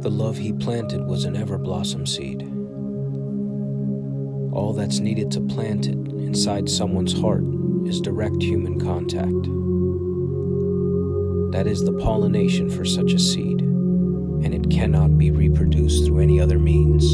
The love he planted was an ever-blossom seed. All that's needed to plant it inside someone's heart is direct human contact. That is the pollination for such a seed, and it cannot be reproduced through any other means.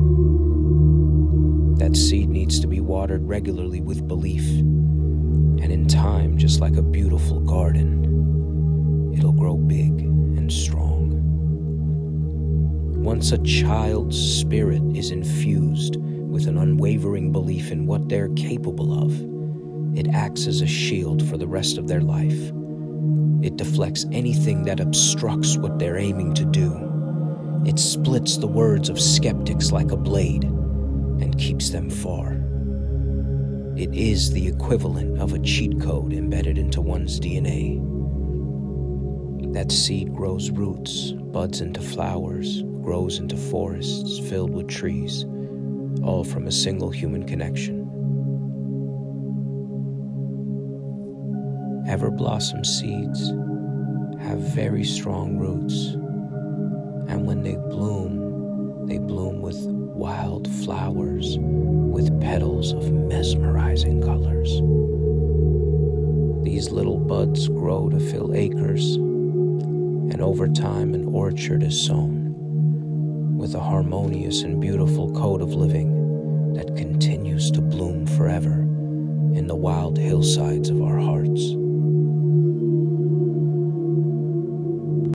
That seed needs to be watered regularly with belief, and in time, just like a beautiful garden, it'll grow big and strong. Once a child's spirit is infused with an unwavering belief in what they're capable of, it acts as a shield for the rest of their life. It deflects anything that obstructs what they're aiming to do. It splits the words of skeptics like a blade and keeps them far. It is the equivalent of a cheat code embedded into one's DNA. That seed grows roots, buds into flowers, grows into forests filled with trees, all from a single human connection. Ever-blossom seeds have very strong roots, and when they bloom with wild flowers with petals of mesmerizing colors. These little buds grow to fill acres, and over time an orchard is sown with a harmonious and beautiful code of living that continues to bloom forever in the wild hillsides of our hearts.